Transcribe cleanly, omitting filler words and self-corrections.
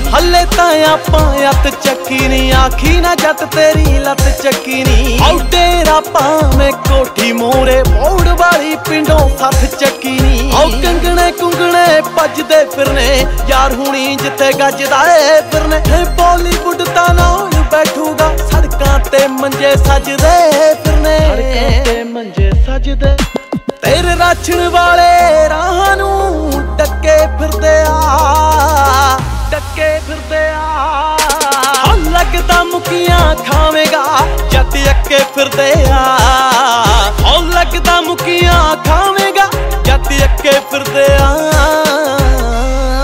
हले तां आपां अत चक्की नी, आखी ना जट तेरी लत चक्की नी। औ तेरा भावें कोठी मोरे मोड़ वाली पिंडों सथ चक्की नी। औ कंगने कुंगने भजदे फिरने यार हुणी जिथे गजदा ए फिरने। बॉलीवुड दा नाल बैठूगा सड़कां ते मंजे सजदे फिरने, सड़कां ते मंजे सजदे। तेरे राछण वाले राह नूं डके फिरदे आ, डके फिरदे आ। लगदा मुकियां खावेगा जद अके फिरदे आ। लगदा मुकियां खावेगा जद अके फिरदे आ।